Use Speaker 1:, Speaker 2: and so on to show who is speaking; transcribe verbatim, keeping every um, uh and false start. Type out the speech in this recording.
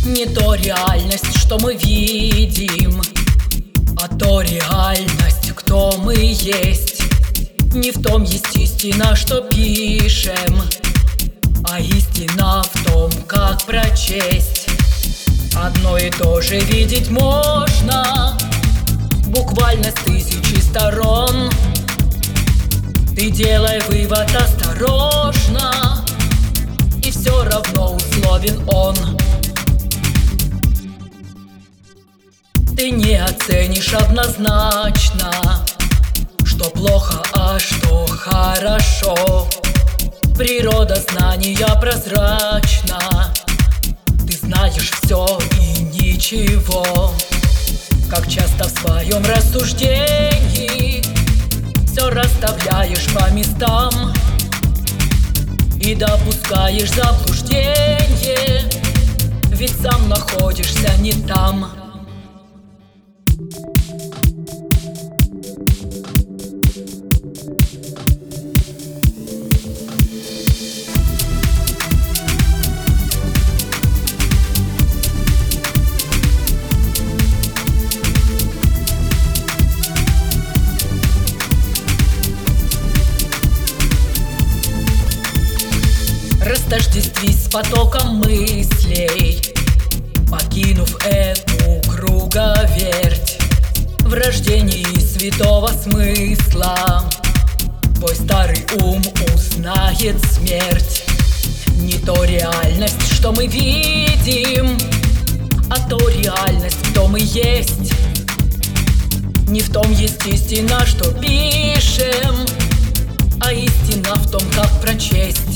Speaker 1: Не то реальность, что мы видим, а то реальность, кто мы есть. Не в том есть истина, что пишем, а истина в том, как прочесть. Одно и то же видеть можно буквально с тысячи сторон. Ты делай вывод осторожно, и все равно условен он. Ты не оценишь однозначно, что плохо, а что хорошо. Природа знания прозрачна, ты знаешь все и ничего. Как часто в своем рассуждении все расставляешь по местам и допускаешь заблуждение, ведь сам находишься не там. Растождествись с потоком мыслей, покинув эту круговерть. В рождении святого смысла твой старый ум узнает смерть. Не то реальность, что мы видим, а то реальность, кто мы есть. Не в том есть истина, что пишем, а истина в том, как прочесть.